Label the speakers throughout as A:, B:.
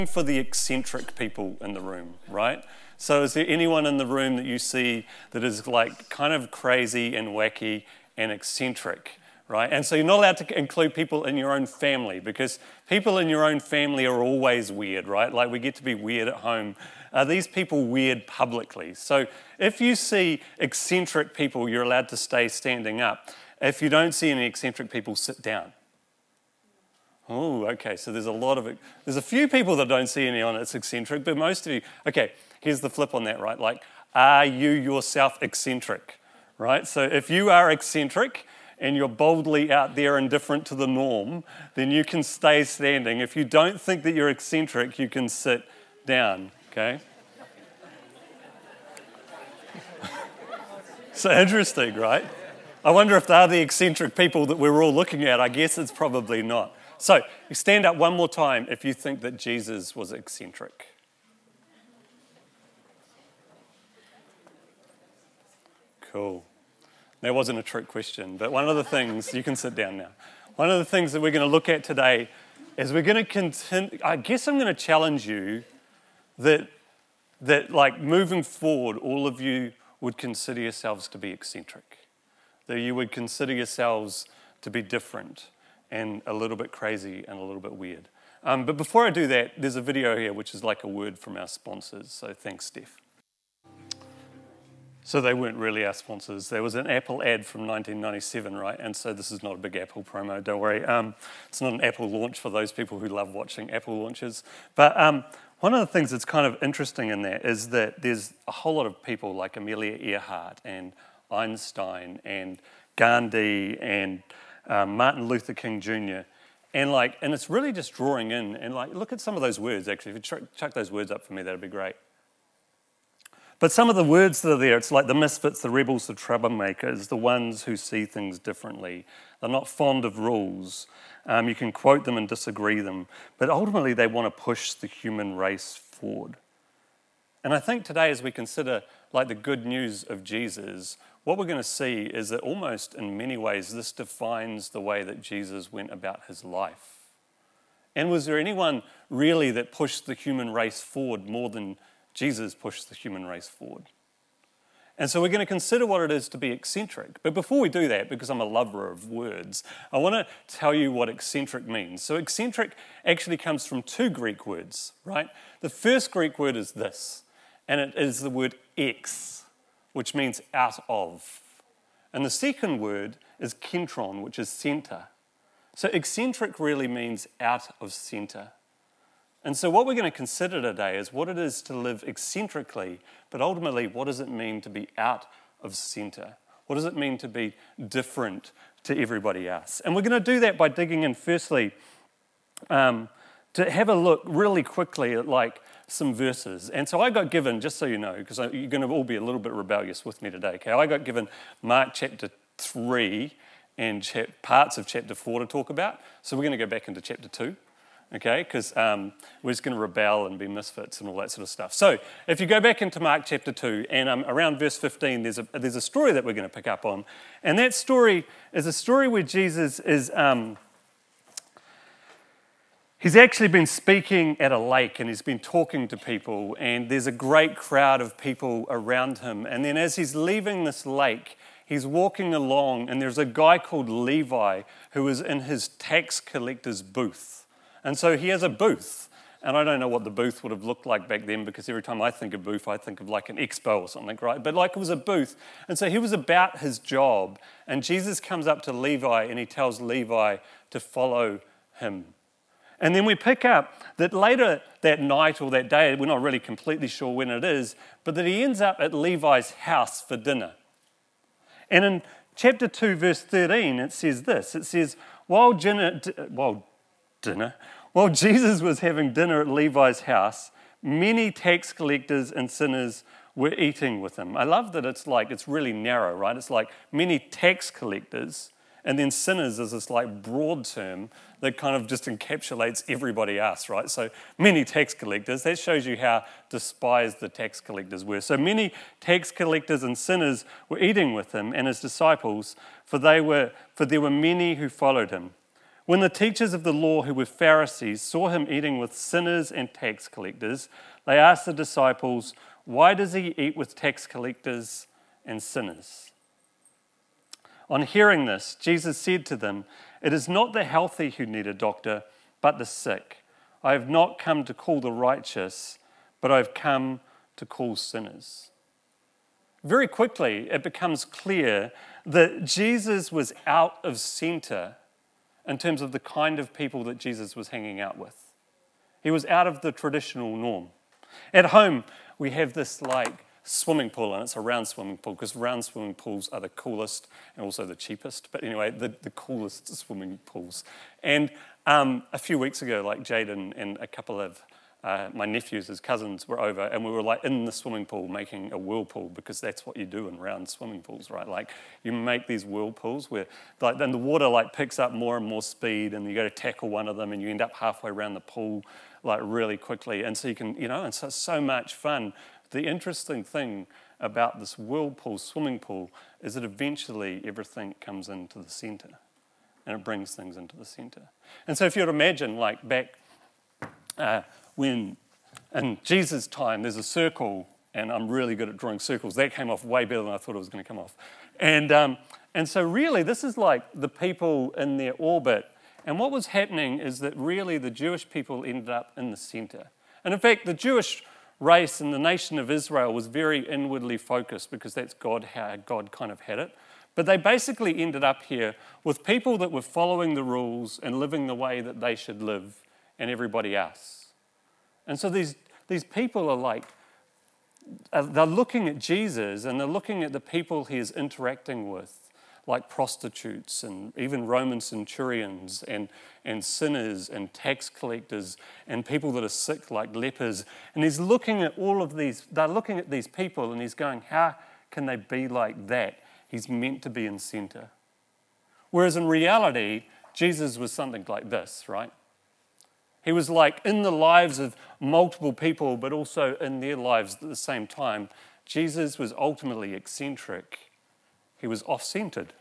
A: For the eccentric people in the room, right? So is there anyone in the room that you see that is like kind of crazy and wacky and eccentric, right? And so you're not allowed to include people in your own family because people in your own family are always weird, right? Like we get to be weird at home. Are these people weird publicly? So if you see eccentric people, you're allowed to stay standing up. If you don't see any eccentric people, sit down. Oh, okay, so there's a few people that don't see anyone that's eccentric, but most of you, okay, here's the flip on that, right? Like, are you yourself eccentric, right? So if you are eccentric and you're boldly out there and different to the norm, then you can stay standing. If you don't think that you're eccentric, you can sit down, okay? So interesting, right? I wonder if they're the eccentric people that we're all looking at. I guess it's probably not. So, you stand up one more time if you think that Jesus was eccentric. Cool. That wasn't a trick question, but one of the things, you can sit down now. One of the things that we're going to look at today is we're going to continue, I guess I'm going to challenge you that like moving forward, all of you would consider yourselves to be eccentric. That you would consider yourselves to be different and a little bit crazy and a little bit weird. But before I do that, there's a video here which is like a word from our sponsors. So thanks, Steph. So they weren't really our sponsors. There was an Apple ad from 1997, right? And so this is not a big Apple promo, don't worry. It's not an Apple launch for those people who love watching Apple launches. But one of the things that's kind of interesting in that is that there's a whole lot of people like Amelia Earhart and Einstein and Gandhi and Martin Luther King Jr. And it's really just drawing in and look at some of those words actually. If you chuck those words up for me, that'd be great. But some of the words that are there, it's like the misfits, the rebels, the troublemakers, the ones who see things differently. They're not fond of rules. You can quote them and disagree them, but ultimately they want to push the human race forward. And I think today as we consider the good news of Jesus, what we're going to see is that almost in many ways this defines the way that Jesus went about his life. And was there anyone really that pushed the human race forward more than Jesus pushed the human race forward? And so we're going to consider what it is to be eccentric. But before we do that, because I'm a lover of words, I want to tell you what eccentric means. So eccentric actually comes from two Greek words, right? The first Greek word is this, and it is the word ex, which means out of. And the second word is kentron, which is center. So eccentric really means out of center. And so what we're going to consider today is what it is to live eccentrically, but ultimately, what does it mean to be out of center? What does it mean to be different to everybody else? And we're going to do that by digging in firstly to have a look really quickly at some verses. And so I got given, just so you know, because you're going to all be a little bit rebellious with me today, okay? I got given Mark chapter 3 and parts of chapter 4 to talk about. So we're going to go back into chapter 2. Okay, because we're just going to rebel and be misfits and all that sort of stuff. So if you go back into Mark chapter 2 and around verse 15, there's a story that we're going to pick up on. And that story is a story where Jesus is, he's actually been speaking at a lake and he's been talking to people and there's a great crowd of people around him. And then as he's leaving this lake, he's walking along and there's a guy called Levi who is in his tax collector's booth. And so he has a booth, and I don't know what the booth would have looked like back then because every time I think of booth, I think of like an expo or something, right? But it was a booth. And so he was about his job, and Jesus comes up to Levi and he tells Levi to follow him. And then we pick up that later that night or that day, we're not really completely sure when it is, but that he ends up at Levi's house for dinner. And in chapter 2, verse 13, it says this. It says, While Jesus was having dinner at Levi's house, many tax collectors and sinners were eating with him. I love that it's really narrow, right? It's like many tax collectors, and then sinners is this broad term that kind of just encapsulates everybody else, right? So many tax collectors, that shows you how despised the tax collectors were. So many tax collectors and sinners were eating with him and his disciples, for there were many who followed him. When the teachers of the law, who were Pharisees, saw him eating with sinners and tax collectors, they asked the disciples, "Why does he eat with tax collectors and sinners?" On hearing this, Jesus said to them, "It is not the healthy who need a doctor, but the sick. I have not come to call the righteous, but I have come to call sinners." Very quickly, it becomes clear that Jesus was out of center in terms of the kind of people that Jesus was hanging out with. He was out of the traditional norm. At home, we have this swimming pool, and it's a round swimming pool because round swimming pools are the coolest and also the cheapest. But anyway, the coolest swimming pools. And a few weeks ago, Jaden and a couple of my nephews, his cousins, were over, and we were in the swimming pool making a whirlpool, because that's what you do in round swimming pools, right? You make these whirlpools where then the water picks up more and more speed, and you go to tackle one of them, and you end up halfway around the pool really quickly, and so you can, and so it's so much fun. The interesting thing about this whirlpool swimming pool is that eventually everything comes into the center, and it brings things into the center. And so if you would imagine, back when in Jesus' time there's a circle, and I'm really good at drawing circles, that came off way better than I thought it was going to come off. And so really this is the people in their orbit, and what was happening is that really the Jewish people ended up in the center. And in fact, the Jewish race and the nation of Israel was very inwardly focused, because that's how God kind of had it. But they basically ended up here with people that were following the rules and living the way that they should live, and everybody else. And so these people are they're looking at Jesus, and they're looking at the people he is interacting with, like prostitutes and even Roman centurions and sinners and tax collectors and people that are sick like lepers. And he's looking at all of these, they're looking at these people, and he's going, how can they be like that? He's meant to be in center. Whereas in reality, Jesus was something like this, right? He was in the lives of multiple people, but also in their lives at the same time. Jesus was ultimately eccentric. He was off-centered.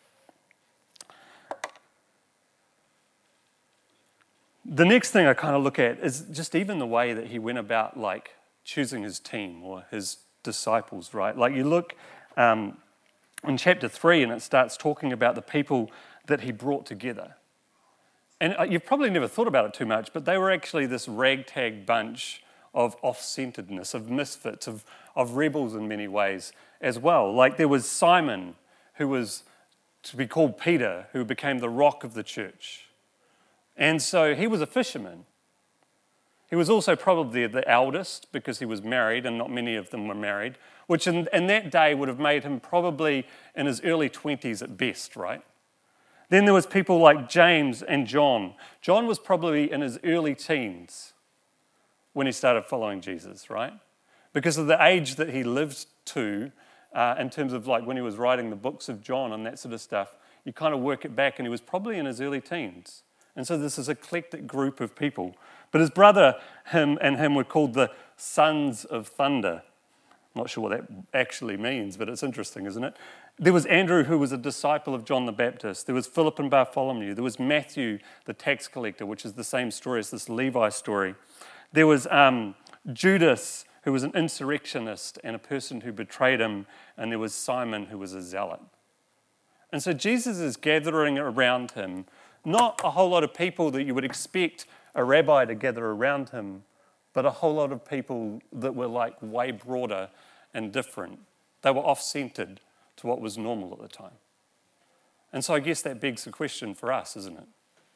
A: The next thing I kind of look at is just even the way that he went about choosing his team or his disciples, right? You look in chapter 3, and it starts talking about the people that he brought together. And you've probably never thought about it too much, but they were actually this ragtag bunch of off-centeredness, of misfits, of rebels in many ways as well. There was Simon, who was to be called Peter, who became the rock of the church. And so he was a fisherman. He was also probably the eldest, because he was married, and not many of them were married, which in that day would have made him probably in his early 20s at best, right? Then there was people like James and John. John was probably in his early teens when he started following Jesus, right? Because of the age that he lived to, in terms of when he was writing the books of John and that sort of stuff, you kind of work it back, and he was probably in his early teens. And so this is an eclectic group of people. But his brother, him were called the Sons of Thunder. I'm not sure what that actually means, but it's interesting, isn't it? There was Andrew, who was a disciple of John the Baptist. There was Philip and Bartholomew. There was Matthew, the tax collector, which is the same story as this Levi story. There was Judas, who was an insurrectionist and a person who betrayed him. And there was Simon, who was a zealot. And so Jesus is gathering around him, not a whole lot of people that you would expect a rabbi to gather around him, but a whole lot of people that were way broader and different. They were off-centered to what was normal at the time. And so I guess that begs the question for us, isn't it?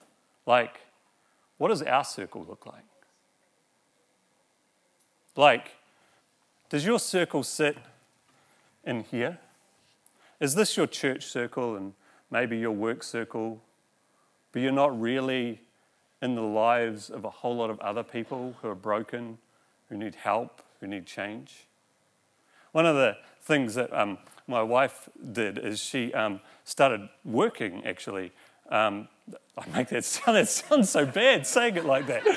A: What does our circle look like? Does your circle sit in here? Is this your church circle and maybe your work circle, but you're not really in the lives of a whole lot of other people who are broken, who need help, who need change? One of the things that my wife did is she started working, actually. I make that sounds so bad saying it like that.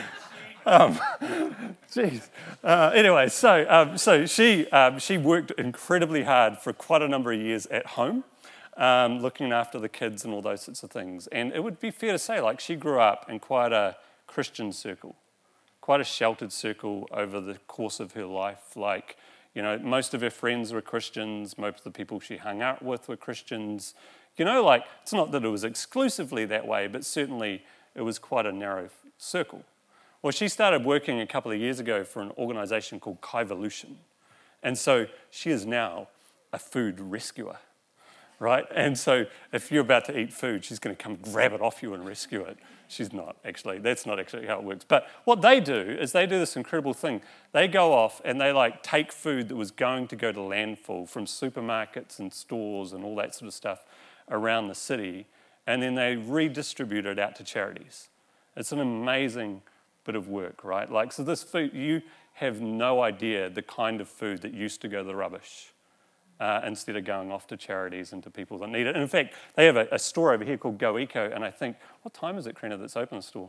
A: Jeez. Anyway, so she worked incredibly hard for quite a number of years at home. looking after the kids and all those sorts of things. And it would be fair to say, like, she grew up in quite a Christian circle, quite a sheltered circle over the course of her life. Like, you know, most of her friends were Christians, most of the people she hung out with were Christians. You know, like, it's not that it was exclusively that way, but certainly it was quite a narrow circle. Well, she started working a couple of years ago for an organisation called Kaivolution. And so she is now a food rescuer, right? And so if you're about to eat food, she's going to come grab it off you and rescue it. She's not actually, that's not actually how it works. But what they do is they do this incredible thing. They go off and they like take food that was going to go to landfill from supermarkets and stores and all that sort of stuff around the city, and then they redistribute it out to charities. It's an amazing bit of work, right? Like, so this food, you have no idea the kind of food that used to go to the rubbish instead of going off to charities and to people that need it. And in fact, they have a store over here called Go Eco, and I think, what time is it, Karina, that's open the store?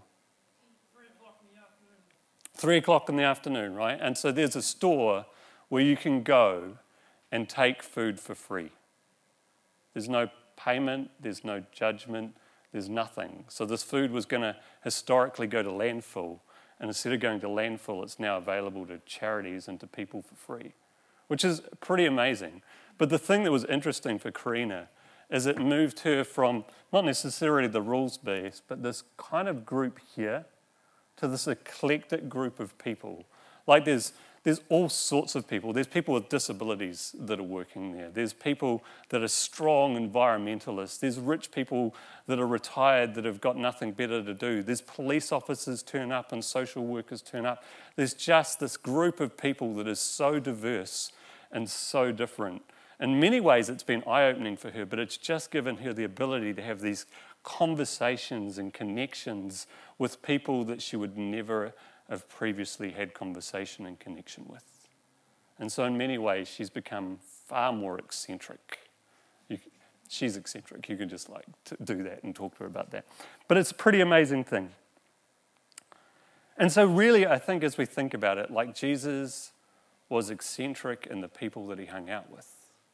B: 3 o'clock in the afternoon.
A: 3 o'clock in the afternoon, right? And so there's a store where you can go and take food for free. There's no payment, there's no judgment, there's nothing. So this food was going to historically go to landfill, and instead of going to landfill, it's now available to charities and to people for free, which is pretty amazing. But the thing that was interesting for Karina is it moved her from not necessarily the rules-based, but this kind of group here to this eclectic group of people. Like there's all sorts of people. There's people with disabilities that are working there. There's people that are strong environmentalists. There's rich people that are retired that have got nothing better to do. There's police officers turn up and social workers turn up. There's just this group of people that is so diverse and so different. In many ways, it's been eye-opening for her, but it's just given her the ability to have these conversations and connections with people that she would never have previously had conversation and connection with. And so in many ways, she's become far more eccentric. She's eccentric. You can just like do that and talk to her about that. But it's a pretty amazing thing. And so really, I think as we think about it, like Jesus was eccentric in the people that he hung out with.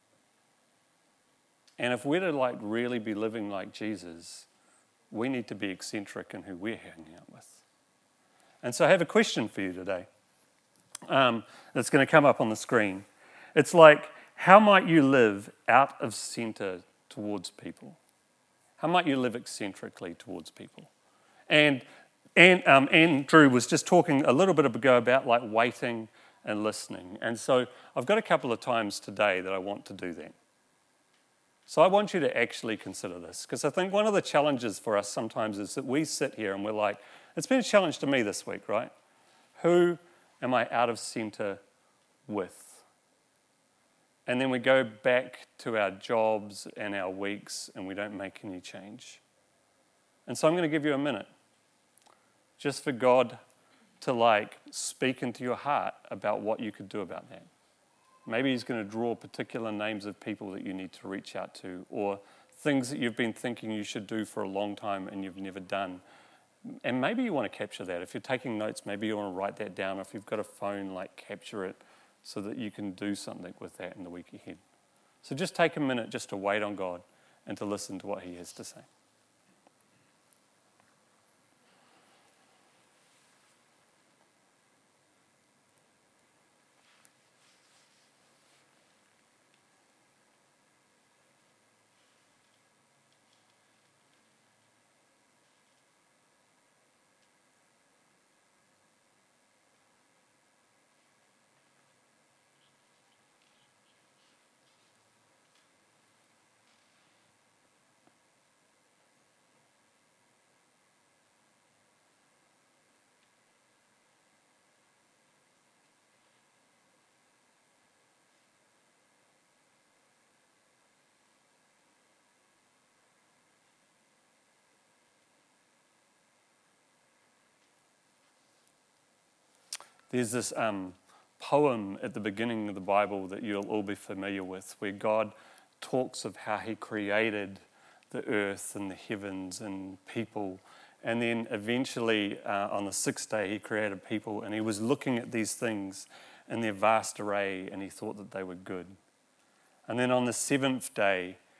A: And if we're to like really be living like Jesus, we need to be eccentric in who we're hanging out with. And so I have a question for you today that's going to come up on the screen. It's like, how might you live out of centre towards people? How might you live eccentrically towards people? And Andrew was just talking a little bit ago about like waiting and listening. And so I've got a couple of times today that I want to do that. So I want you to actually consider this, because I think one of the challenges for us sometimes is that we sit here and we're like, it's been a challenge to me this week, right? Who am I out of centre with? And then we go back to our jobs and our weeks and we don't make any change. And so I'm going to give you a minute just for God to like speak into your heart about what you could do about that. Maybe he's going to draw particular names of people that you need to reach out to, or things that you've been thinking you should do for a long time and you've never done. And maybe you want to capture that. If you're taking notes, maybe you want to write that down. If you've got a phone, like capture it so that you can do something with that in the week ahead. So just take a minute just to wait on God and to listen to what he has to say. There's this poem at the beginning of the Bible that you'll all be familiar with, where God talks of how he created the earth and the heavens and people. And then eventually on the sixth day, he created people, and he was looking at these things in their vast array, and he thought that they were good. And then on the seventh day,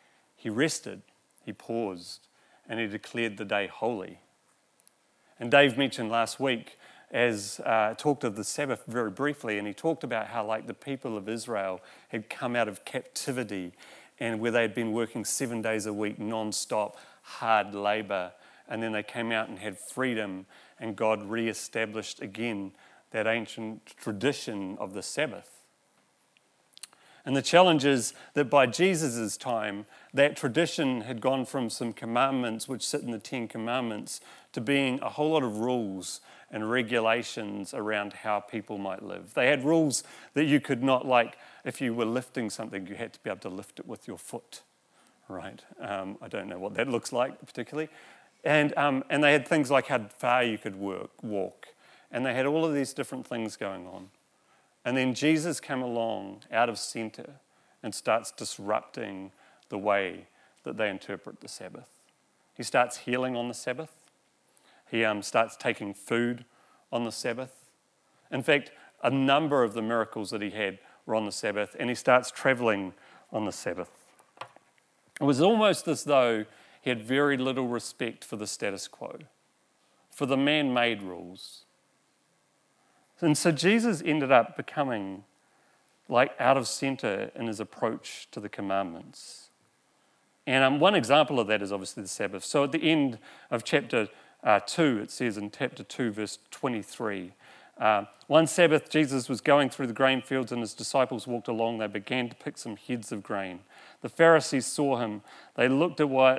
A: he rested, he paused, and he declared the day holy. And Dave mentioned last week, as talked of the Sabbath very briefly, and he talked about how like the people of Israel had come out of captivity and where they'd been working 7 days a week, non-stop, hard labor, and then they came out and had freedom, and God re-established again that ancient tradition of the Sabbath. And the challenge is that by Jesus' time, that tradition had gone from some commandments which sit in the 10 Commandments to being a whole lot of rules and regulations around how people might live. They had rules that you could not, like if you were lifting something, you had to be able to lift it with your foot, right? I don't know what that looks like particularly. And they had things like how far you could walk. And they had all of these different things going on. And then Jesus came along out of center and starts disrupting the way that they interpret the Sabbath. He starts healing on the Sabbath. He starts taking food on the Sabbath. In fact, a number of the miracles that he had were on the Sabbath, and he starts traveling on the Sabbath. It was almost as though he had very little respect for the status quo, for the man-made rules. And so Jesus ended up becoming like out of center in his approach to the commandments. And one example of that is obviously the Sabbath. So at the end of chapter 2, it says in chapter 2, verse 23, one Sabbath, Jesus was going through the grain fields and his disciples walked along. They began to pick some heads of grain. The Pharisees saw him. They looked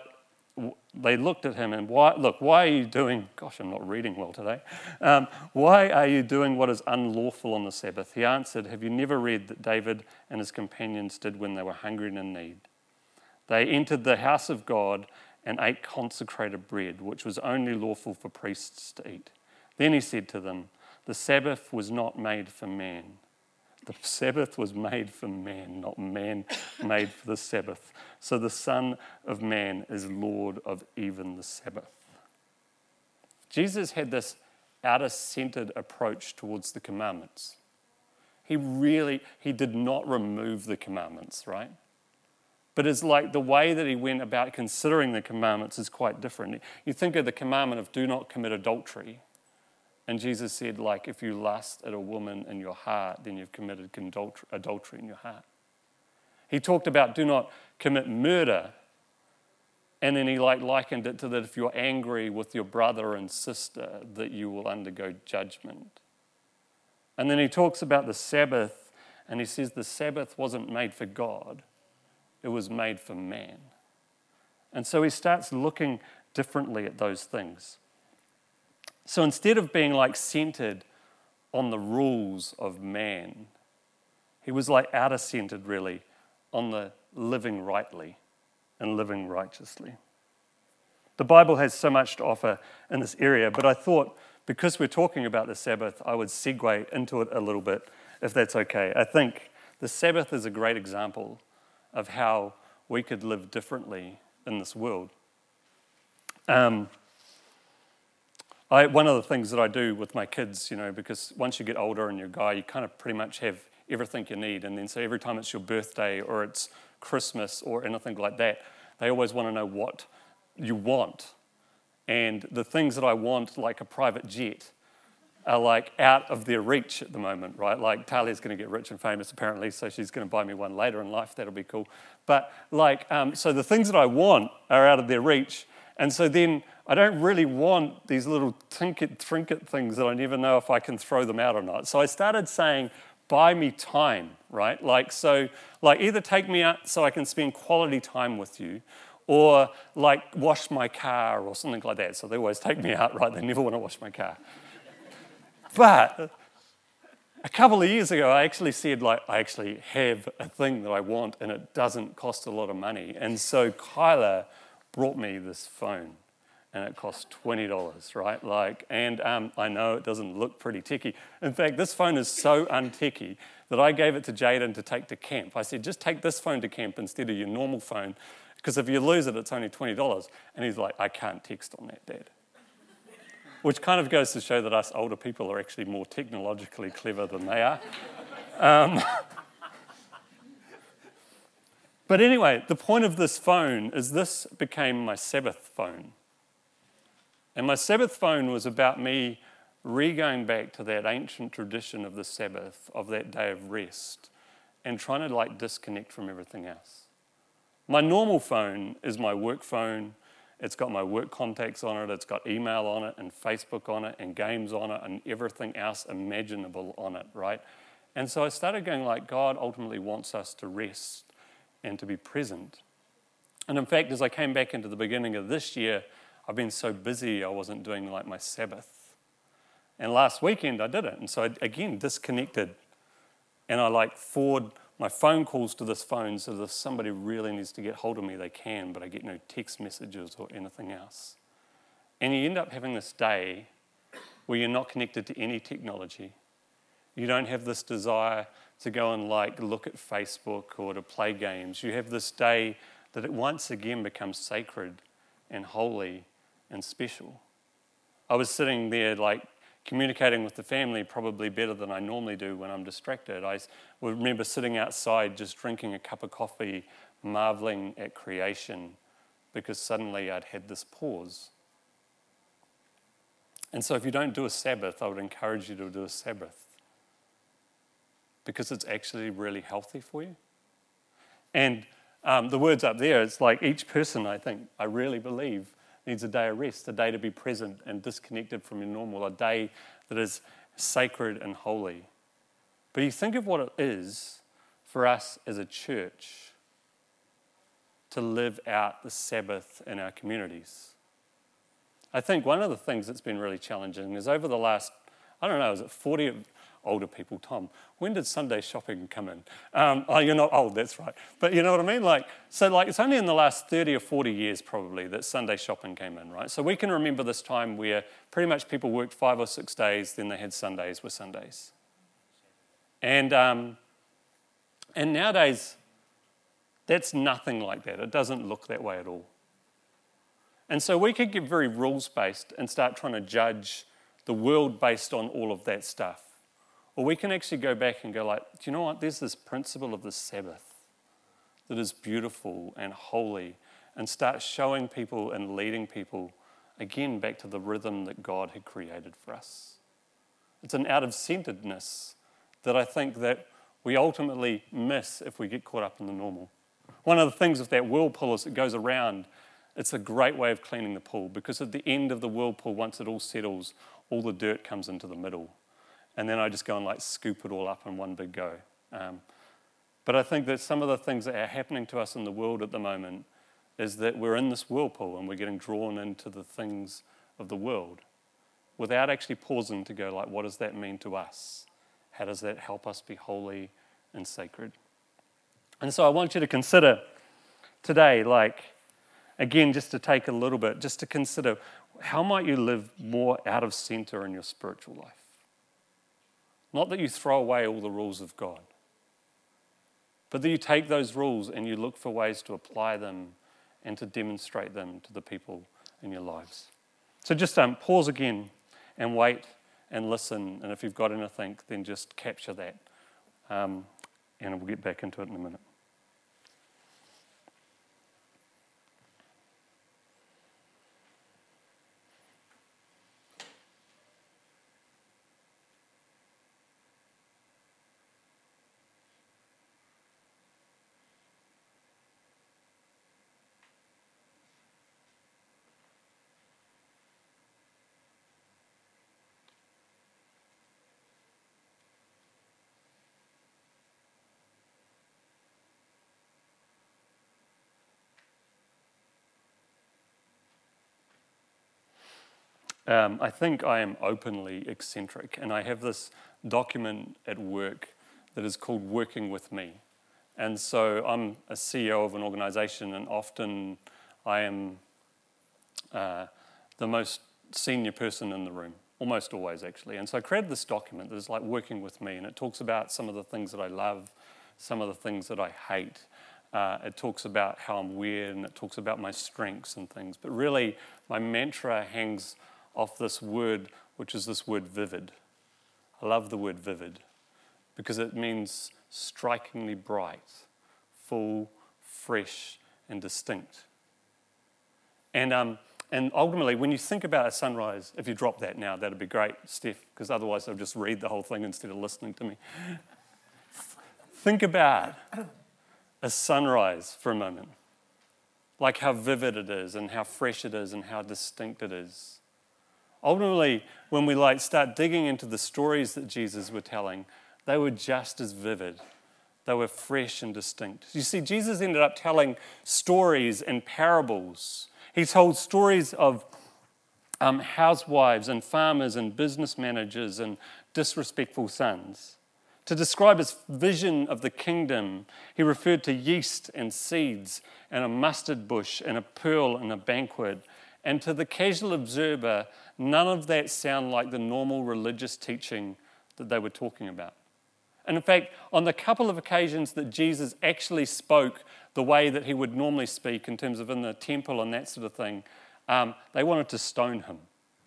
A: at him and why are you doing, gosh, I'm not reading well today. Why are you doing what is unlawful on the Sabbath? He answered, have you never read that David and his companions did when they were hungry and in need? They entered the house of God and ate consecrated bread, which was only lawful for priests to eat. Then he said to them, the Sabbath was not made for man. The Sabbath was made for man, not man made for the Sabbath. So the Son of Man is Lord of even the Sabbath. Jesus had this outer-centered approach towards the commandments. He did not remove the commandments, right? But it's like the way that he went about considering the commandments is quite different. You think of the commandment of do not commit adultery. And Jesus said, like, if you lust at a woman in your heart, then you've committed adultery in your heart. He talked about do not commit murder. And then he likened it to that if you're angry with your brother and sister, that you will undergo judgment. And then he talks about the Sabbath, and he says the Sabbath wasn't made for God. It was made for man. And so he starts looking differently at those things. So instead of being like centered on the rules of man, he was like outer centered really on the living rightly and living righteously. The Bible has so much to offer in this area, but I thought because we're talking about the Sabbath, I would segue into it a little bit, if that's okay. I think the Sabbath is a great example of how we could live differently in this world. One of the things that I do with my kids, because once you get older and you're a guy, you kind of pretty much have everything you need. And then so every time it's your birthday or it's Christmas or anything like that, they always want to know what you want. And the things that I want, like a private jet, are like out of their reach at the moment, right? Like Talia's going to get rich and famous apparently, so she's going to buy me one later in life. That'll be cool. But so the things that I want are out of their reach. And so then I don't really want these little trinket things that I never know if I can throw them out or not. So I started saying, buy me time, right? Either take me out so I can spend quality time with you, or wash my car or something like that. So they always take me out, right? They never want to wash my car. But a couple of years ago, I actually said, I actually have a thing that I want and it doesn't cost a lot of money. And so Kyla brought me this phone and it cost $20, right? And I know it doesn't look pretty techy. In fact, this phone is so untechy that I gave it to Jaden to take to camp. I said, just take this phone to camp instead of your normal phone, because if you lose it, it's only $20. And he's like, I can't text on that, Dad. Which kind of goes to show that us older people are actually more technologically clever than they are. But anyway, the point of this phone is this became my Sabbath phone. And my Sabbath phone was about me going back to that ancient tradition of the Sabbath, of that day of rest, and trying to disconnect from everything else. My normal phone is my work phone. It's got my work contacts on it. It's got email on it and Facebook on it and games on it and everything else imaginable on it, right? And so I started going God ultimately wants us to rest and to be present. And in fact, as I came back into the beginning of this year, I've been so busy I wasn't doing my Sabbath. And last weekend I did it. And so I, again, disconnected. And I forward my phone calls to this phone so that if somebody really needs to get hold of me, they can, but I get no text messages or anything else. And you end up having this day where you're not connected to any technology. You don't have this desire to go and look at Facebook or to play games. You have this day that it once again becomes sacred and holy and special. I was sitting there communicating with the family probably better than I normally do when I'm distracted. I remember sitting outside just drinking a cup of coffee, marveling at creation, because suddenly I'd had this pause. And so if you don't do a Sabbath, I would encourage you to do a Sabbath, because it's actually really healthy for you. And the words up there, it's each person, I really believe, needs a day of rest, a day to be present and disconnected from your normal, a day that is sacred and holy. But you think of what it is for us as a church to live out the Sabbath in our communities. I think one of the things that's been really challenging is over the last, is it 40 older people, Tom, when did Sunday shopping come in? Oh, you're not old, that's right. But you know what I mean? It's only in the last 30 or 40 years probably that Sunday shopping came in, right? So we can remember this time where pretty much people worked 5 or 6 days, then they had Sundays were Sundays. And nowadays, that's nothing like that. It doesn't look that way at all. And so we could get very rules-based and start trying to judge the world based on all of that stuff. Or we can actually go back and go do you know what? There's this principle of the Sabbath that is beautiful and holy, and start showing people and leading people, again, back to the rhythm that God had created for us. It's an out-of-centeredness that I think that we ultimately miss if we get caught up in the normal. One of the things with that whirlpool as it goes around, it's a great way of cleaning the pool, because at the end of the whirlpool, once it all settles, all the dirt comes into the middle. And then I just go and scoop it all up in one big go. But I think that some of the things that are happening to us in the world at the moment is that we're in this whirlpool and we're getting drawn into the things of the world without actually pausing to go what does that mean to us? How does that help us be holy and sacred? And so I want you to consider today, again, just to take a little bit, just to consider how might you live more out of center in your spiritual life? Not that you throw away all the rules of God, but that you take those rules and you look for ways to apply them and to demonstrate them to the people in your lives. So just pause again and wait and listen. And if you've got anything, then just capture that. And we'll get back into it in a minute. I think I am openly eccentric, and I have this document at work that is called Working With Me. And so I'm a CEO of an organization, and often I am the most senior person in the room, almost always actually. And so I created this document that is Working With Me, and it talks about some of the things that I love, some of the things that I hate. It talks about how I'm weird, and it talks about my strengths and things. But really, my mantra hangs off this word, which is this word vivid. I love the word vivid because it means strikingly bright, full, fresh, and distinct. And ultimately, when you think about a sunrise, if you drop that now, that'd be great, Steph, because otherwise I'll just read the whole thing instead of listening to me. Think about a sunrise for a moment, like how vivid it is and how fresh it is and how distinct it is. Ultimately, when we start digging into the stories that Jesus were telling, they were just as vivid. They were fresh and distinct. You see, Jesus ended up telling stories and parables. He told stories of housewives and farmers and business managers and disrespectful sons. To describe his vision of the kingdom, he referred to yeast and seeds and a mustard bush and a pearl and a banquet. And to the casual observer, none of that sound like the normal religious teaching that they were talking about. And in fact, on the couple of occasions that Jesus actually spoke the way that he would normally speak in terms of in the temple and that sort of thing, they wanted to stone him.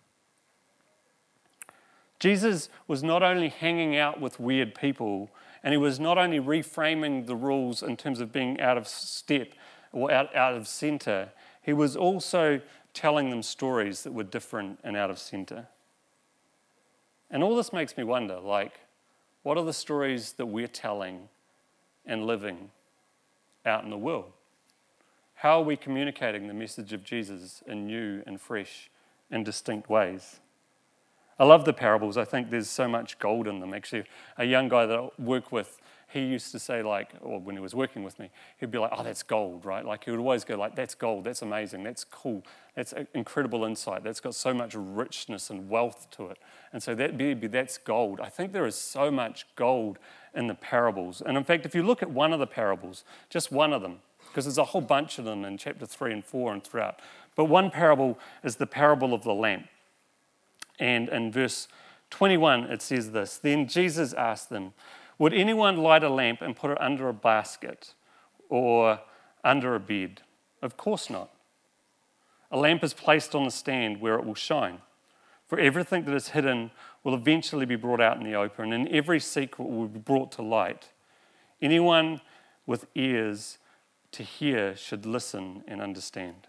A: Jesus was not only hanging out with weird people, and he was not only reframing the rules in terms of being out of step or out of center, he was also telling them stories that were different and out of center. And all this makes me wonder, what are the stories that we're telling and living out in the world? How are we communicating the message of Jesus in new and fresh and distinct ways? I love the parables. I think there's so much gold in them. Actually, a young guy that I work with, he used to say or when he was working with me, he'd be like, oh, that's gold, right? He would always go that's gold, that's amazing, that's cool, that's incredible insight, that's got so much richness and wealth to it. And so that's gold. I think there is so much gold in the parables. And in fact, if you look at one of the parables, just one of them, because there's a whole bunch of them in chapter 3 and 4 and throughout, but one parable is the parable of the lamp. And in verse 21, it says this: Then Jesus asked them, would anyone light a lamp and put it under a basket or under a bed? Of course not. A lamp is placed on the stand where it will shine. For everything that is hidden will eventually be brought out in the open, and every secret will be brought to light. Anyone with ears to hear should listen and understand.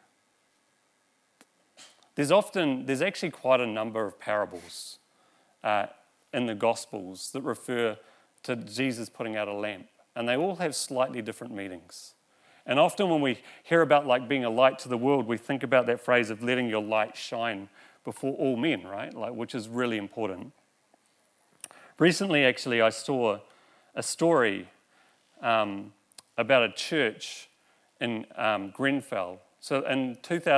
A: There's actually quite a number of parables in the Gospels that refer to Jesus putting out a lamp, and they all have slightly different meanings. And often when we hear about being a light to the world, we think about that phrase of letting your light shine before all men, right? Which is really important. Recently, actually, I saw a story about a church in Grenfell. So in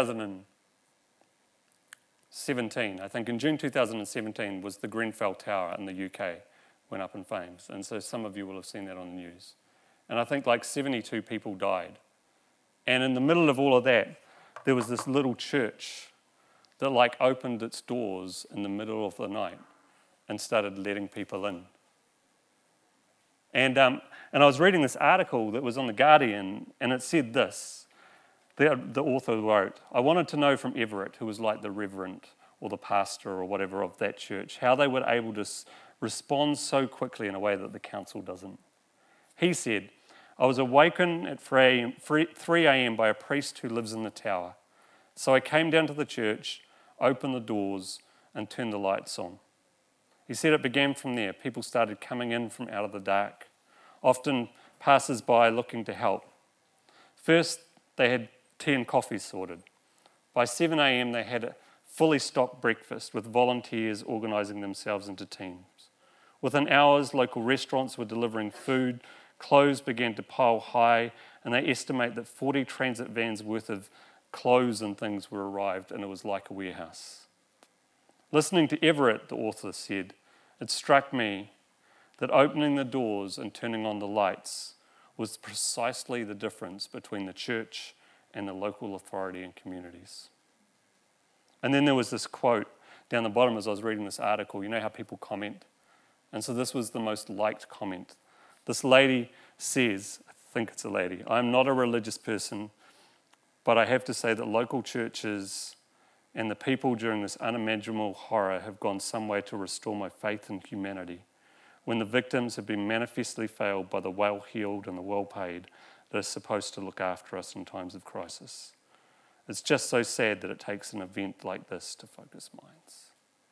A: 2017, I think in June 2017 was the Grenfell Tower in the UK went up in flames. And so some of you will have seen that on the news. And I think 72 people died. And in the middle of all of that, there was this little church that opened its doors in the middle of the night and started letting people in. And I was reading this article that was on The Guardian, and it said this. The author wrote, I wanted to know from Everett, who was the reverend or the pastor or whatever of that church, how they were able to respond so quickly in a way that the council doesn't. He said, I was awakened at 3 a.m. by a priest who lives in the tower. So I came down to the church, opened the doors, and turned the lights on. He said it began from there. People started coming in from out of the dark, often passers-by looking to help. First, they had tea and coffee sorted. By 7 a.m., they had a fully stocked breakfast with volunteers organising themselves into teams. Within hours, local restaurants were delivering food, clothes began to pile high, and they estimate that 40 transit vans worth of clothes and things were arrived, and it was like a warehouse. Listening to Everett, the author said, it struck me that opening the doors and turning on the lights was precisely the difference between the church and the local authority and communities. And then there was this quote down the bottom as I was reading this article. You know how people comment? And so this was the most liked comment. This lady says, I think it's a lady, I'm not a religious person, but I have to say that local churches and the people during this unimaginable horror have gone some way to restore my faith in humanity. When the victims have been manifestly failed by the well-heeled and the well-paid, that are supposed to look after us in times of crisis. It's just so sad that it takes an event like this to focus minds.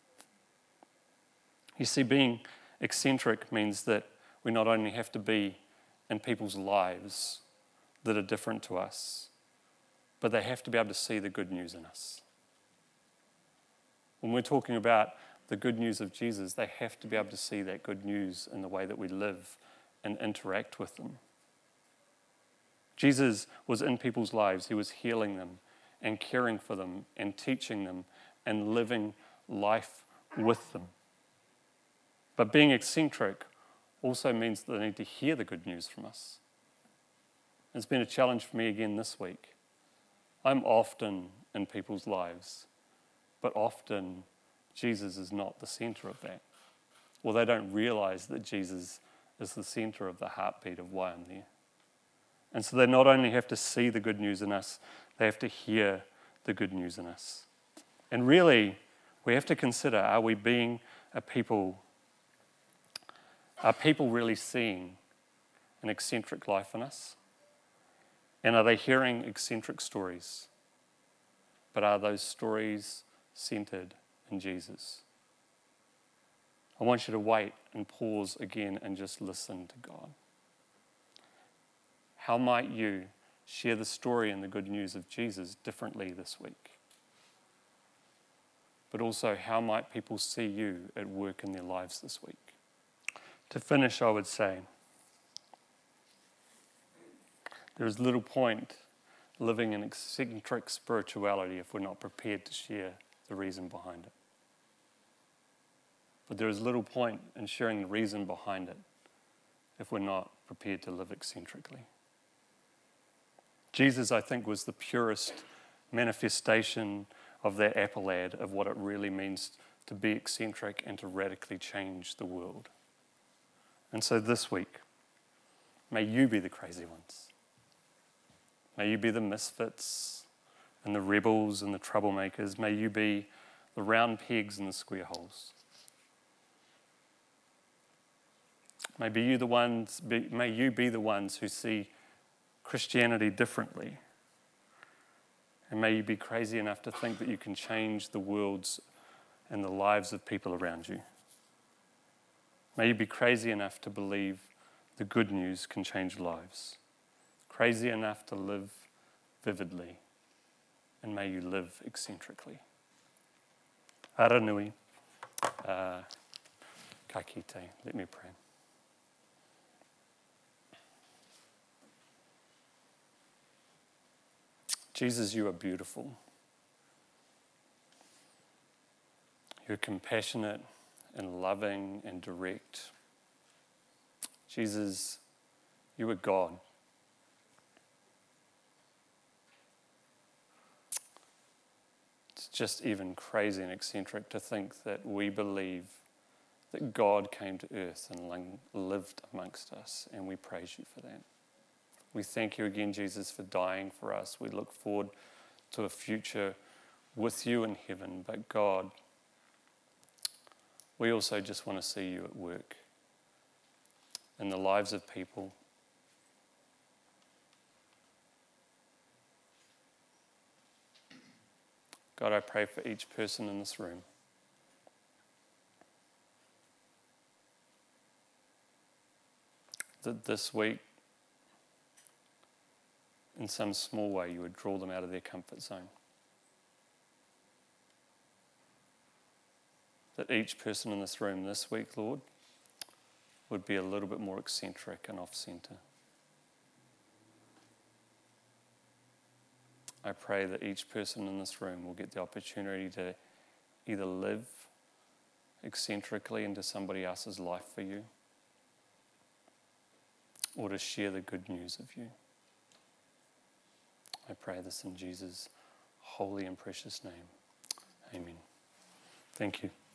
A: You see, being eccentric means that we not only have to be in people's lives that are different to us, but they have to be able to see the good news in us. When we're talking about the good news of Jesus, they have to be able to see that good news in the way that we live and interact with them. Jesus was in people's lives. He was healing them and caring for them and teaching them and living life with them. But being eccentric also means that they need to hear the good news from us. It's been a challenge for me again this week. I'm often in people's lives, but often Jesus is not the center of that. Or they don't realize that Jesus is the center of the heartbeat of why I'm there. And so they not only have to see the good news in us, they have to hear the good news in us. And really, we have to consider, are people really seeing an eccentric life in us? And are they hearing eccentric stories? But are those stories centered in Jesus? I want you to wait and pause again and just listen to God. How might you share the story and the good news of Jesus differently this week? But also, how might people see you at work in their lives this week? To finish, I would say, there is little point living in eccentric spirituality if we're not prepared to share the reason behind it. But there is little point in sharing the reason behind it if we're not prepared to live eccentrically. Jesus, I think, was the purest manifestation of that Apple ad of what it really means to be eccentric and to radically change the world. And so this week, may you be the crazy ones. May you be the misfits and the rebels and the troublemakers. May you be the round pegs in the square holes. May you be the ones who see Christianity differently. And may you be crazy enough to think that you can change the worlds and the lives of people around you. May you be crazy enough to believe the good news can change lives. Crazy enough to live vividly. And may you live eccentrically. Ara nui. Ka kite. Let me pray. Jesus, you are beautiful. You're compassionate and loving and direct. Jesus, you are God. It's just even crazy and eccentric to think that we believe that God came to earth and lived amongst us, and we praise you for that. We thank you again, Jesus, for dying for us. We look forward to a future with you in heaven. But God, we also just want to see you at work in the lives of people. God, I pray for each person in this room. That this week, in some small way, you would draw them out of their comfort zone. That each person in this room this week, Lord, would be a little bit more eccentric and off-center. I pray that each person in this room will get the opportunity to either live eccentrically into somebody else's life for you, or to share the good news of you. I pray this in Jesus' holy and precious name. Amen. Thank you.